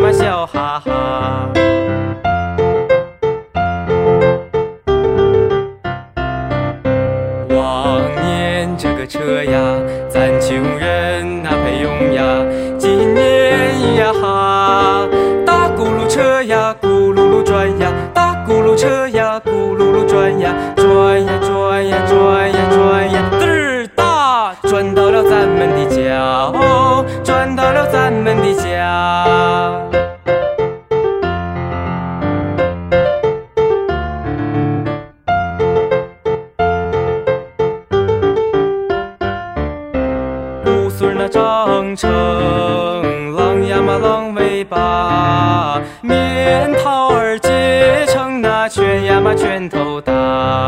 嘛笑哈哈。往年这个车呀，咱穷人哪配用呀？今年呀哈，大轱辘车呀，咕噜噜转呀，大轱辘车呀，咕噜噜转呀，转呀转呀转呀转呀，嘚儿大，转到了咱们的家哦，转到了咱们的家。孙那长成，狼呀嘛狼尾巴，面桃儿结成那拳呀嘛拳头大。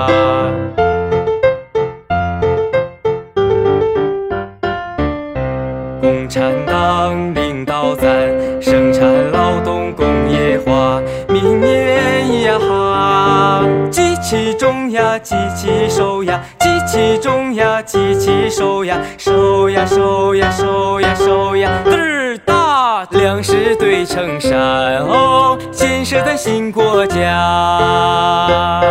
共产党领导咱生产劳动工业化，明年呀哈，机器种呀，机器收呀，机器种呀，机器收呀，收呀收呀收呀收呀，嘚儿大，粮食堆成山哦，建设咱新国家。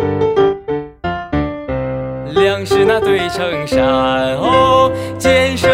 粮食那堆成山哦，建设